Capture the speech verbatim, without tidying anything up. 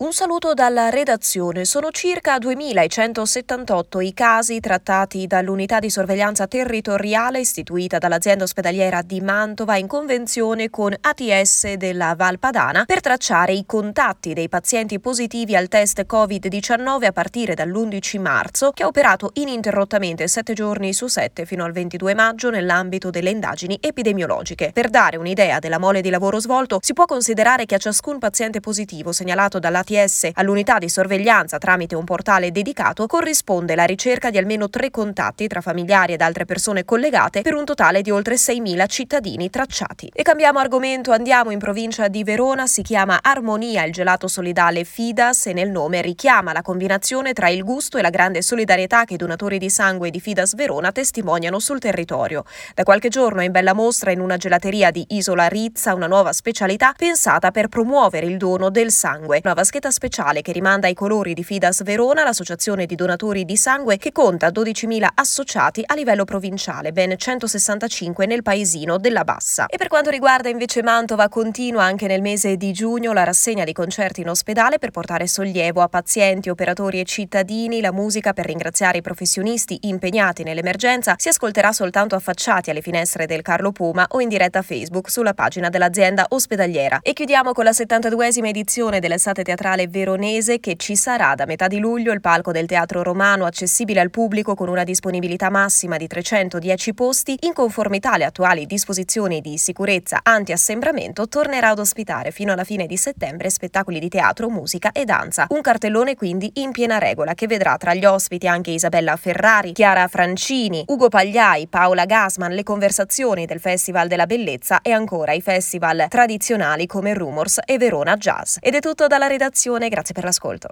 Un saluto dalla redazione. Sono circa duemilacentosettantotto i casi trattati dall'unità di sorveglianza territoriale istituita dall'azienda ospedaliera di Mantova in convenzione con A T S della Val Padana per tracciare i contatti dei pazienti positivi al test covid diciannove a partire dall'undici marzo, che ha operato ininterrottamente sette giorni su sette fino al ventidue maggio nell'ambito delle indagini epidemiologiche. Per dare un'idea della mole di lavoro svolto, si può considerare che a ciascun paziente positivo segnalato dall'A T S all'unità di sorveglianza tramite un portale dedicato corrisponde la ricerca di almeno tre contatti tra familiari ed altre persone collegate per un totale di oltre seimila cittadini tracciati. E cambiamo argomento, andiamo in provincia di Verona. Si chiama Armonia il gelato solidale Fidas e nel nome richiama la combinazione tra il gusto e la grande solidarietà che i donatori di sangue di Fidas Verona testimoniano sul territorio. Da qualche giorno è in bella mostra in una gelateria di Isola Rizza una nuova specialità pensata per promuovere il dono del sangue. Una vaschetta speciale che rimanda ai colori di Fidas Verona, l'associazione di donatori di sangue che conta dodicimila associati a livello provinciale, ben centosessantacinque nel paesino della Bassa. E per quanto riguarda invece Mantova, continua anche nel mese di giugno la rassegna di concerti in ospedale per portare sollievo a pazienti, operatori e cittadini. La musica per ringraziare i professionisti impegnati nell'emergenza si ascolterà soltanto affacciati alle finestre del Carlo Puma o in diretta Facebook sulla pagina dell'azienda ospedaliera. E chiudiamo con la settantaduesima edizione dell'estate teatrale veronese, che ci sarà da metà di luglio. Il palco del Teatro Romano, accessibile al pubblico con una disponibilità massima di trecentodieci posti, in conformità alle attuali disposizioni di sicurezza anti-assembramento, tornerà ad ospitare fino alla fine di settembre spettacoli di teatro, musica e danza. Un cartellone quindi in piena regola che vedrà tra gli ospiti anche Isabella Ferrari, Chiara Francini, Ugo Pagliai, Paola Gassman, le conversazioni del Festival della Bellezza e ancora i festival tradizionali come Rumors e Verona Jazz. Ed è tutto dalla redazione, grazie per l'ascolto.